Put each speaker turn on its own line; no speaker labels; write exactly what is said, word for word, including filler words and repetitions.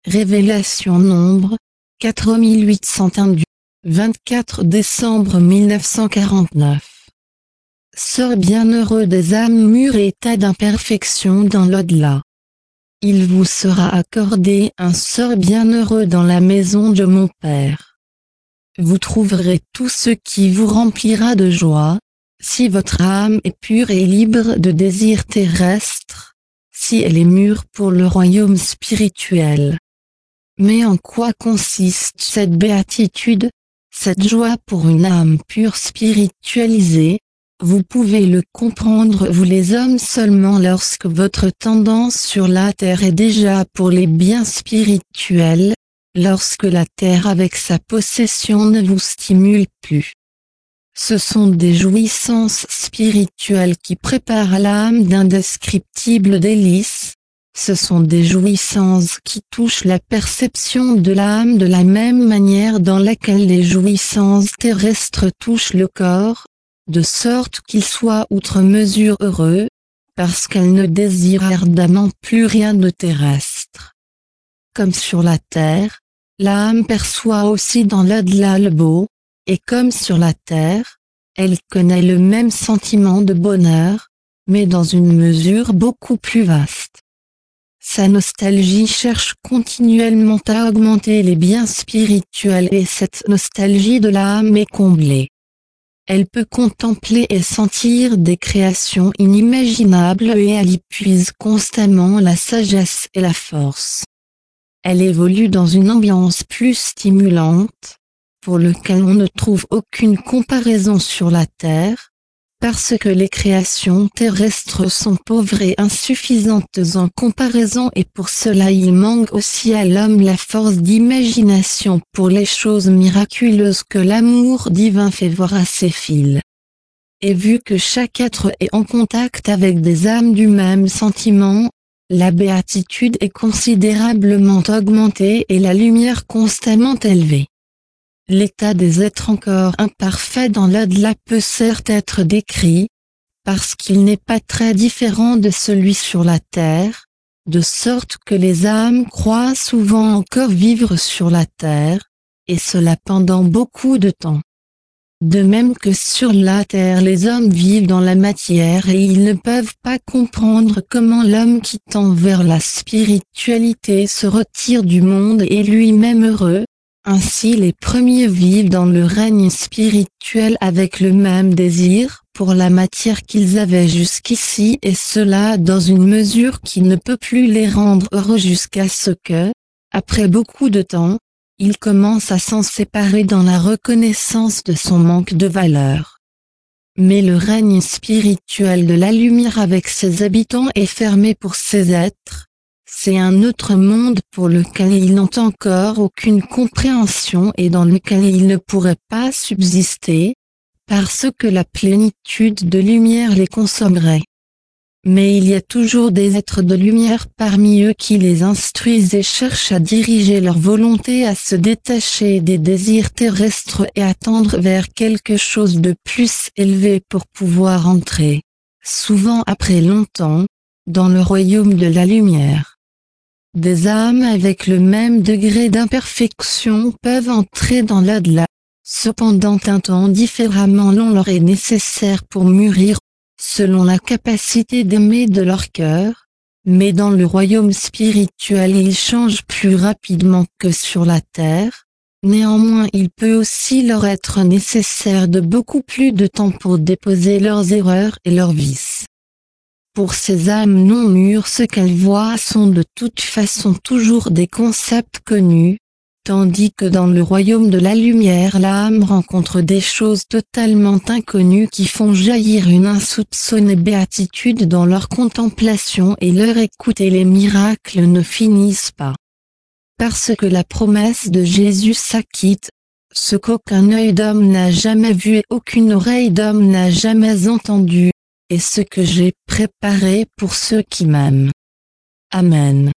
Révélation Nombre, quatre mille huit cent un du vingt-quatre décembre mille neuf cent quarante-neuf. Sort bienheureux des âmes mûres et état d'imperfection dans l'au-delà. Il vous sera accordé un sort bienheureux dans la maison de mon Père. Vous trouverez tout ce qui vous remplira de joie, si votre âme est pure et libre de désirs terrestres, si elle est mûre pour le royaume spirituel. Mais en quoi consiste cette béatitude, cette joie pour une âme pure spiritualisée? Vous pouvez le comprendre vous les hommes seulement lorsque votre tendance sur la terre est déjà pour les biens spirituels, lorsque la terre avec sa possession ne vous stimule plus. Ce sont des jouissances spirituelles qui préparent l'âme d'indescriptibles délices. Ce sont des jouissances qui touchent la perception de l'âme de la même manière dans laquelle les jouissances terrestres touchent le corps, de sorte qu'il soit outre mesure heureux, parce qu'elle ne désire ardemment plus rien de terrestre. Comme sur la terre, l'âme perçoit aussi dans l'au-delà le beau, et comme sur la terre, elle connaît le même sentiment de bonheur, mais dans une mesure beaucoup plus vaste. Sa nostalgie cherche continuellement à augmenter les biens spirituels et cette nostalgie de l'âme est comblée. Elle peut contempler et sentir des créations inimaginables et elle y puise constamment la sagesse et la force. Elle évolue dans une ambiance plus stimulante, pour lequel on ne trouve aucune comparaison sur la terre, parce que les créations terrestres sont pauvres et insuffisantes en comparaison et pour cela il manque aussi à l'homme la force d'imagination pour les choses miraculeuses que l'amour divin fait voir à ses fils. Et vu que chaque être est en contact avec des âmes du même sentiment, la béatitude est considérablement augmentée et la lumière constamment élevée. L'état des êtres encore imparfaits dans l'au-delà peut certes être décrit, parce qu'il n'est pas très différent de celui sur la terre, de sorte que les âmes croient souvent encore vivre sur la terre, et cela pendant beaucoup de temps. De même que sur la terre les hommes vivent dans la matière et ils ne peuvent pas comprendre comment l'homme qui tend vers la spiritualité se retire du monde et lui-même heureux. Ainsi les premiers vivent dans le règne spirituel avec le même désir pour la matière qu'ils avaient jusqu'ici et cela dans une mesure qui ne peut plus les rendre heureux jusqu'à ce que, après beaucoup de temps, ils commencent à s'en séparer dans la reconnaissance de son manque de valeur. Mais le règne spirituel de la lumière avec ses habitants est fermé pour ces êtres. C'est un autre monde pour lequel ils n'ont encore aucune compréhension et dans lequel ils ne pourraient pas subsister, parce que la plénitude de lumière les consommerait. Mais il y a toujours des êtres de lumière parmi eux qui les instruisent et cherchent à diriger leur volonté à se détacher des désirs terrestres et à tendre vers quelque chose de plus élevé pour pouvoir entrer, souvent après longtemps, dans le royaume de la lumière. Des âmes avec le même degré d'imperfection peuvent entrer dans l'au-delà, cependant un temps différemment long leur est nécessaire pour mûrir, selon la capacité d'aimer de leur cœur, mais dans le royaume spirituel ils changent plus rapidement que sur la terre, néanmoins il peut aussi leur être nécessaire de beaucoup plus de temps pour déposer leurs erreurs et leurs vices. Pour ces âmes non mûres ce qu'elles voient sont de toute façon toujours des concepts connus, tandis que dans le royaume de la lumière l'âme rencontre des choses totalement inconnues qui font jaillir une insoupçonnée béatitude dans leur contemplation et leur écoute et les miracles ne finissent pas. Parce que la promesse de Jésus s'acquitte, ce qu'aucun œil d'homme n'a jamais vu et aucune oreille d'homme n'a jamais entendu, et ce que j'ai préparé pour ceux qui m'aiment. Amen.